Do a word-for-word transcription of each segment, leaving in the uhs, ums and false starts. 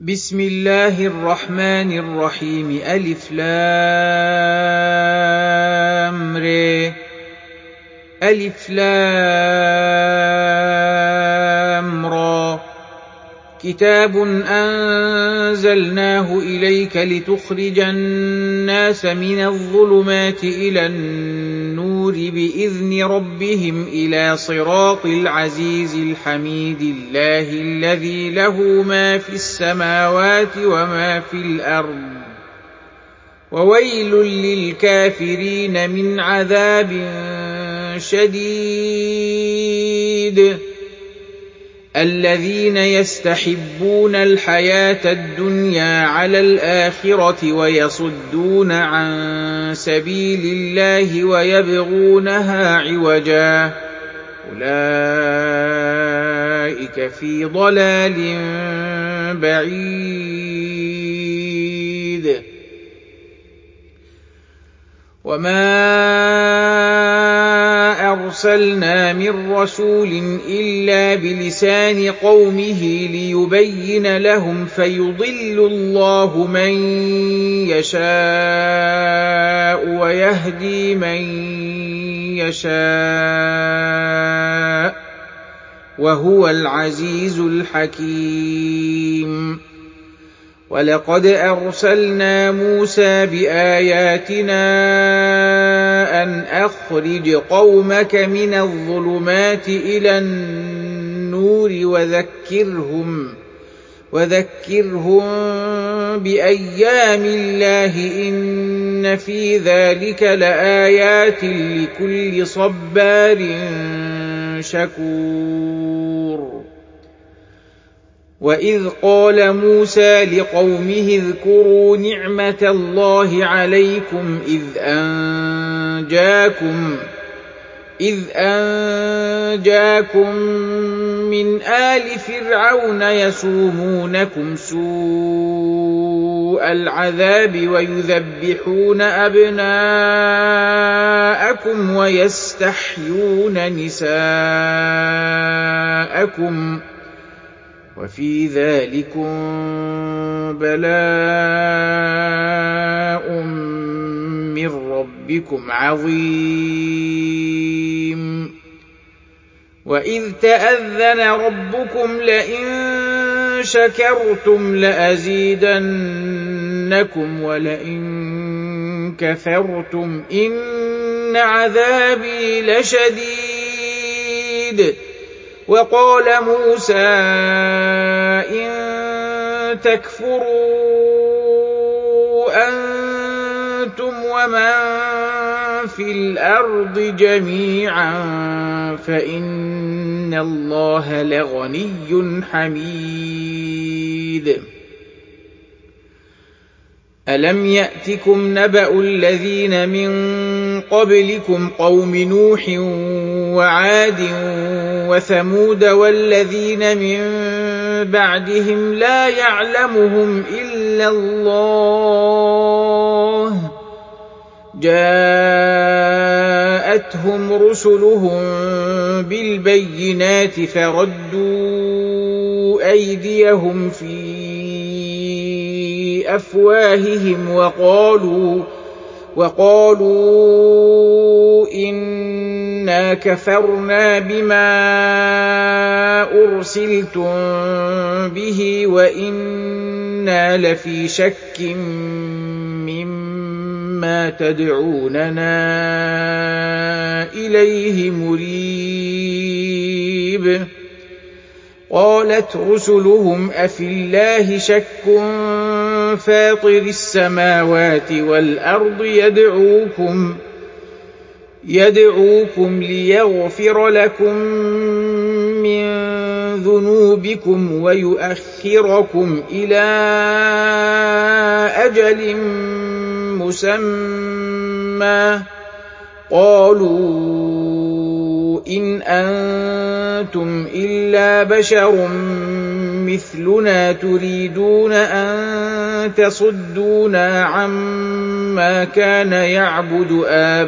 بسم الله الرحمن الرحيم ألف لام ر ألف لام را كتاب أنزلناه إليك لتخرج الناس من الظلمات إلى النور بإذن ربهم إلى صراط العزيز الحميد الله الذي له ما في السماوات وما في الأرض وويل للكافرين من عذاب شديد الذين يستحبون الحياة الدنيا على الآخرة ويصدون عن سبيل الله ويبغونها عوجا أولئك في ضلال بعيد وما أرسلنا من رسول إلا بلسان قومه ليبين لهم فيضل الله من يشاء ويهدي من يشاء وهو العزيز الحكيم ولقد أرسلنا موسى بآياتنا أن أخرج قومك من الظلمات إلى النور وذكرهم وذكرهم بأيام الله إن في ذلك لآيات لكل صبار شكور وإذ قال موسى لقومه اذكروا نعمة الله عليكم إذ أنجاكم إذ أنجاكم من آل فرعون يسومونكم سوء العذاب ويذبحون أبناءكم ويستحيون نساءكم وفي ذلكم بلاء من ربكم عظيم وإذ تأذن ربكم لئن شكرتم لأزيدنكم ولئن كفرتم إن عذابي لشديد وقال موسى إن تكفروا أنتم ومن في الأرض جميعا فإن الله لغني حميد ألم يأتكم نبأ الذين من قبلكم قوم نوح وعاد وثمود والذين من بعدهم لا يعلمهم إلا الله جاءتهم رسلهم بالبينات فردوا أيديهم في أفواههم وقالوا وقالوا إنا كفرنا بما أرسلتم به وإنا لفي شك مما تدعوننا إليه مريب قالت رسلهم أفي الله شك فاطر السماوات والأرض يدعوكم يدعوكم ليغفر لكم من ذنوبكم ويؤخركم إلى أجل مسمى قالوا إن أنتم إلا بشر مثلنا تريدون أن تصدونا عما كان يعبد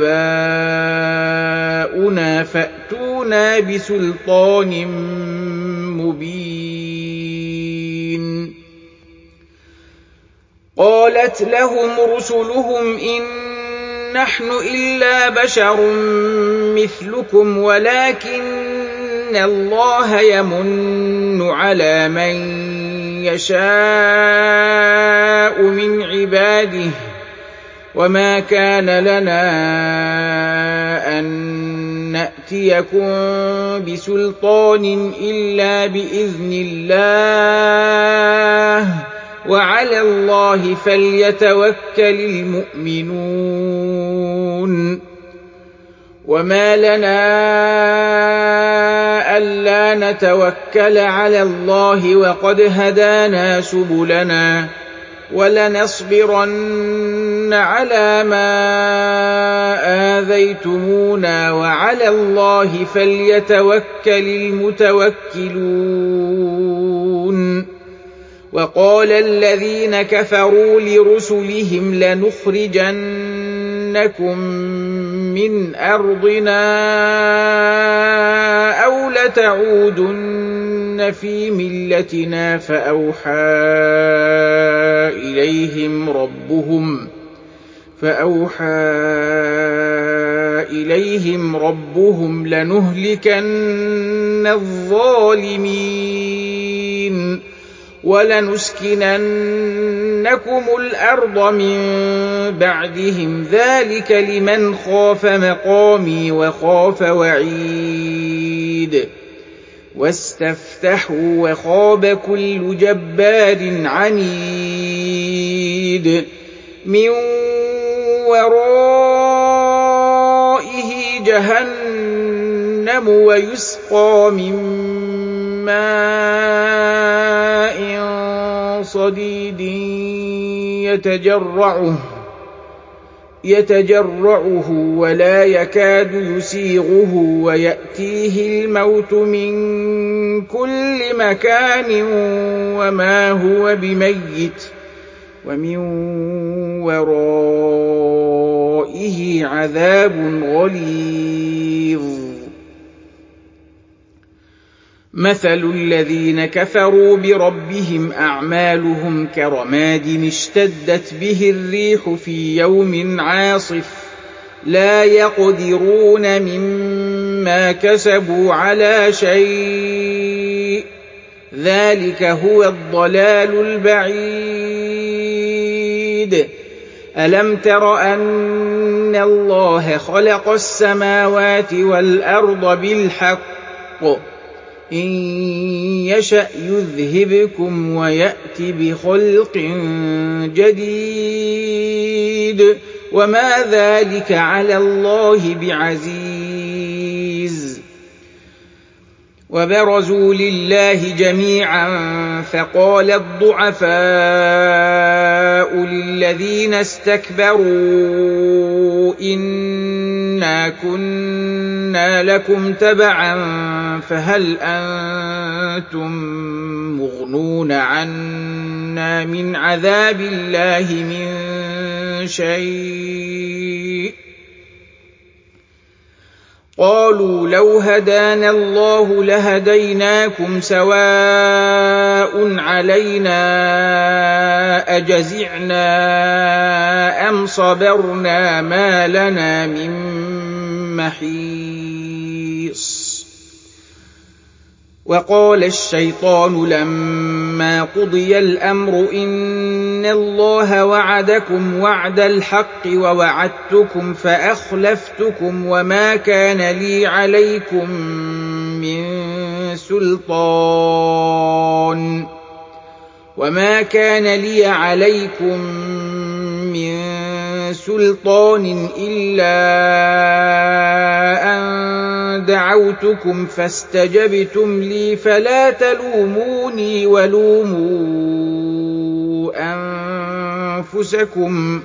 آباؤنا فأتونا بسلطان مبين قالت لهم رسلهم إن نحن إلا بشر مثلكم ولكن الله يمن على من يشاء من عباده وما كان لنا أن نأتيكم بسلطان إلا بإذن الله وعلى الله فليتوكل المؤمنون وما لنا ألا نتوكل على الله وقد هدانا سبلنا ولنصبرن على ما آذيتمونا وعلى الله فليتوكل المتوكلون وقال الذين كفروا لرسلهم لنخرجنكم من أرضنا أو لتعودن في ملتنا فأوحى إليهم ربهم فأوحى إليهم ربهم لنهلكن الظالمين ولنسكننكم الأرض من بعدهم ذلك لمن خاف مقامي وخاف وعيد واستفتحوا وخاب كل جبار عنيد من ورائه جهنم ويسقى من ماء صديد يتجرعه يتجرعه ولا يكاد يسيغه ويأتيه الموت من كل مكان وما هو بميت ومن ورائه عذاب غليظ مثل الذين كفروا بربهم أعمالهم كرماد اشتدت به الريح في يوم عاصف لا يقدرون مما كسبوا على شيء ذلك هو الضلال البعيد ألم تر أن الله خلق السماوات والأرض بالحق إن يشأ يذهبكم ويأت بخلق جديد وما ذلك على الله بعزيز وبرزوا لله جميعا فقال الضعفاء للذين استكبروا إنا كنا لكم تبعا فهل أنتم مغنون عنا من عذاب الله من شيء قالوا لو هدانا الله لهديناكم سواء علينا أجزعنا أم صبرنا ما لنا من محيص وقال الشيطان لما قضي الأمر إن الله وعدكم وعد الحق ووعدتكم فأخلفتكم وما كان لي عليكم من سلطان وما كان لي عليكم من سلطان إلا أن دعوتكم فاستجبتم لي فلا تلوموني ولوموا أنفسكم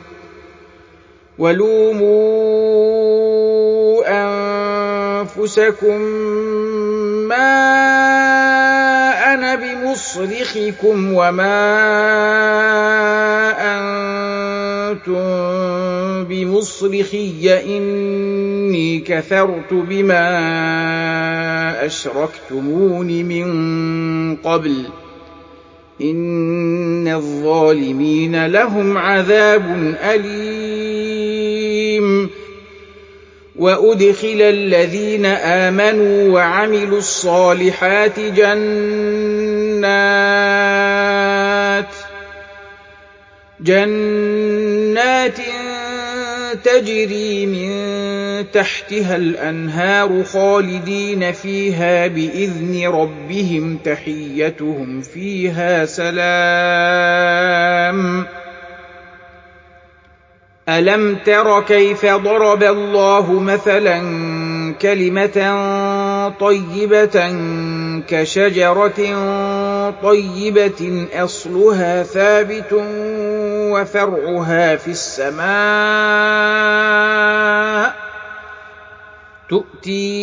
ولوموا أنفسكم ما أنا بمصرخكم وما أنتم بمصرخي إني كفرت بما أشركتمون من قبل إن الظالمين لهم عذاب أليم. وأدخل الذين آمنوا وعملوا الصالحات جنات جنات تجري من تحتها الأنهار خالدين فيها بإذن ربهم تحيتهم فيها سلام. ألم تر كيف ضرب الله مثلا كلمة طيبة كشجرة طيبة أصلها ثابت وفرعها في السماء تؤتي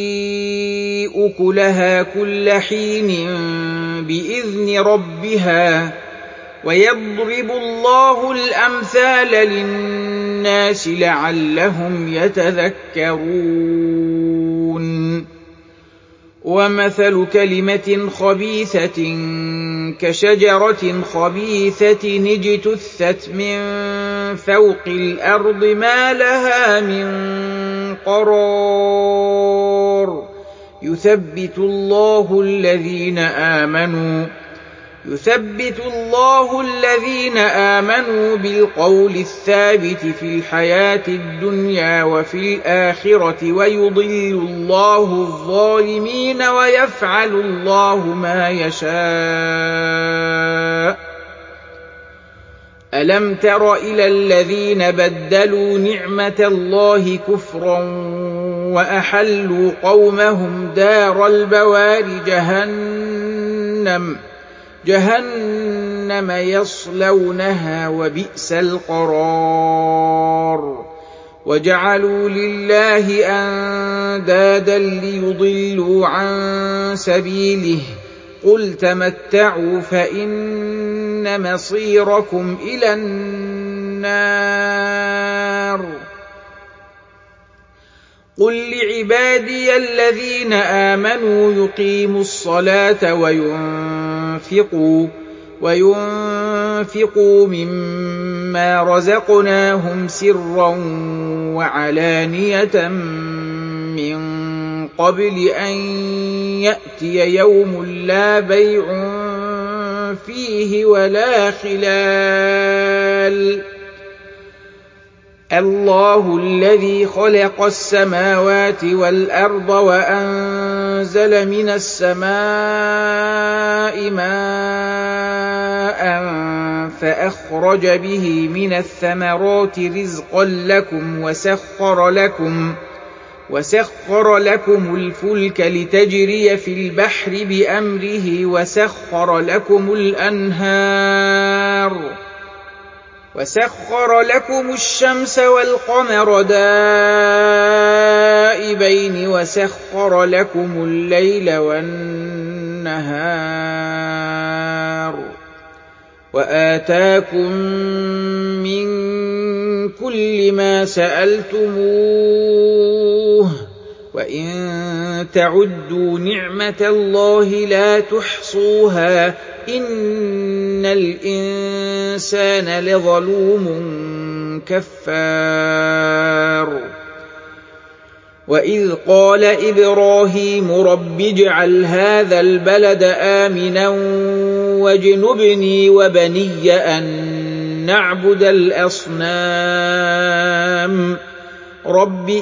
أكلها كل حين بإذن ربها ويضرب الله الأمثال للناس لعلهم يتذكرون. ومثل كلمة خبيثة كشجرة خبيثة اجتثت من فوق الأرض ما لها من قرار يثبت الله الذين آمنوا يثبت الله الذين آمنوا بالقول الثابت في الحياة الدنيا وفي الآخرة ويضل الله الظالمين ويفعل الله ما يشاء. ألم تر إلى الذين بدلوا نعمة الله كفرا وأحلوا قومهم دار البوار جهنم جهنم يصلونها وبئس القرار. وجعلوا لله أندادا ليضلوا عن سبيله قل تمتعوا فإن مصيركم إلى النار. قل لعبادي الذين آمنوا يقيموا الصلاة وينفقوا وينفقوا مما رزقناهم سرا وعلانية من قبل أن يأتي يوم لا بيع فيه ولا خلال. الله الذي خلق السماوات والأرض وأنزل من السماء ماء فأخرج به من الثمرات رزقا لكم وسخر لكم وسخر لكم الفلك لتجري في البحر بأمره وسخر لكم الأنهار وسخر لكم الشمس والقمر دائبين وسخر لكم الليل والنهار وآتاكم من كل ما سألتموه وإن تعدوا نعمة الله لا تحصوها إن الإنسان لظلوم كفار. وإذ قال إبراهيم رب اجعل هذا البلد آمنا واجنبني وبني أن نعبد الأصنام رب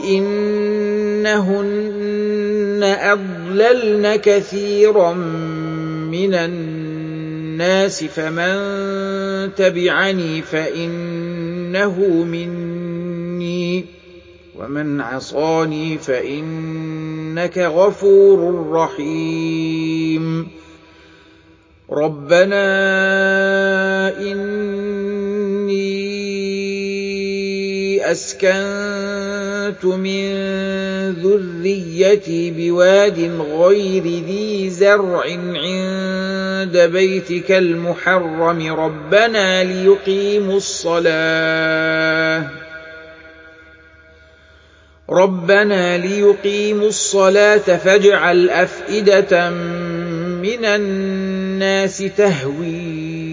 إنهن أضللن كثيرا من الناس فمن تبعني فإنه مني ومن عصاني فإنك غفور رحيم. ربنا إني أسكنت من ذريتي بواد غير ذي زرع عند بيتك المحرم ربنا ليقيموا الصلاة ربنا ليقيموا الصلاة فاجعل أفئدة من الناس الناس تهوي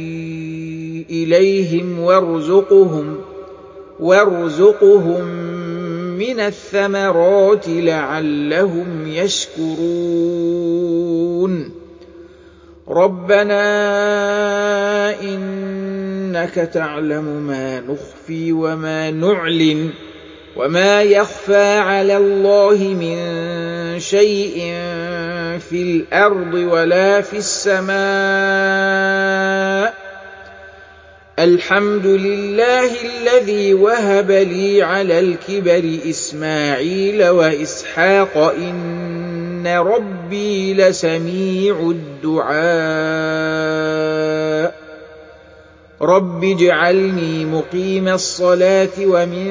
إليهم وارزقهم وارزقهم من الثمرات لعلهم يشكرون ربنا إنك تعلم ما نخفي وما نعلن وما يخفى على الله من شيء في الأرض ولا في السماء الحمد لله الذي وهب لي على الكبر إسماعيل وإسحاق إن ربي لسميع الدعاء رب اجعلني مقيم الصلاة ومن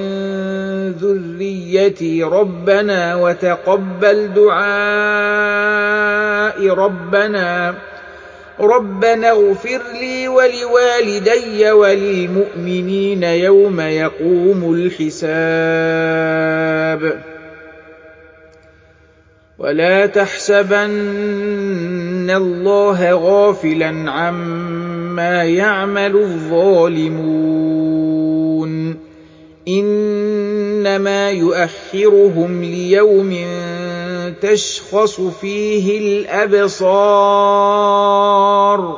ذريتي ربنا وتقبل دعائي ربنا ربنا اغفر لي ولوالدي وللمؤمنين يوم يقوم الحساب ولا تحسبن الله غافلا عما يعمل الظالمون إنما يؤخرهم ليوم تشخص فيه الأبصار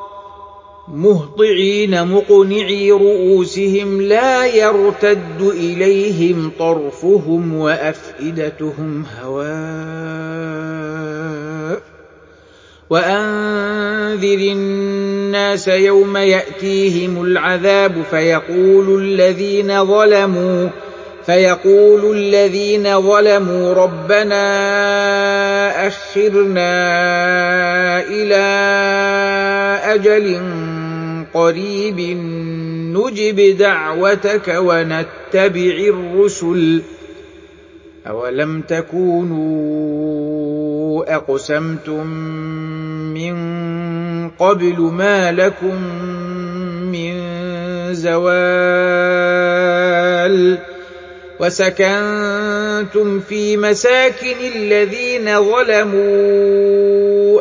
مهطعين مقنعي رؤوسهم لا يرتد إليهم طرفهم وأفئدتهم هواء وأنذر الناس يوم يأتيهم العذاب فيقول الذين ظلموا فيقول الذين ظلموا ربنا أخرنا إلى أجل قريب نجب دعوتك ونتبع الرسل أولم تكونوا أقسمتم من قبل ما لكم من زوال وسكنتم في مساكن الذين ظلموا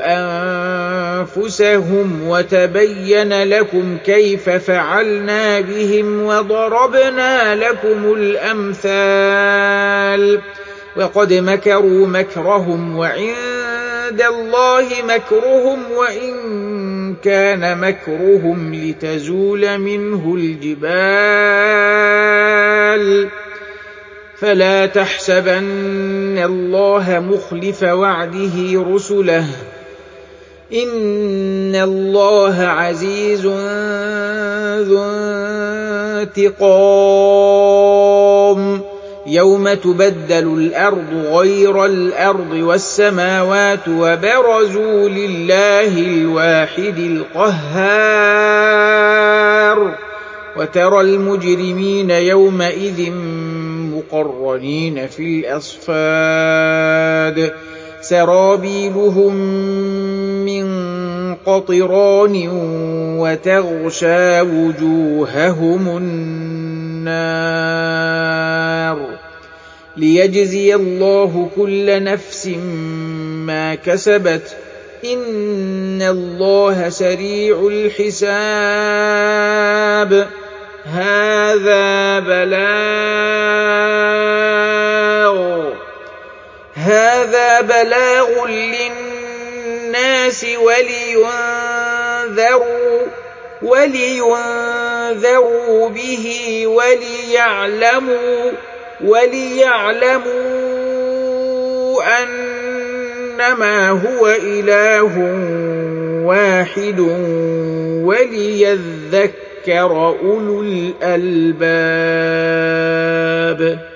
أنفسهم وتبين لكم كيف فعلنا بهم وضربنا لكم الأمثال وقد مكروا مكرهم وعند الله مكرهم وإن كان مكرهم لتزول منه الجبال فلا تحسبن الله مخلف وعده رسله إن الله عزيز ذو انتقام يوم تبدل الأرض غير الأرض والسماوات وبرزوا لله الواحد القهار وترى المجرمين يومئذ مقرنين في الأصفاد سرابيلهم من قطران وتغشى وجوههم النار ليجزي الله كل نفس ما كسبت إن الله سريع الحساب هذا بلاغ هذا بلاغ للناس ولينذروا ولينذروا به وليعلموا وليعلموا أنما هو إله واحد وليذكر أولو الألباب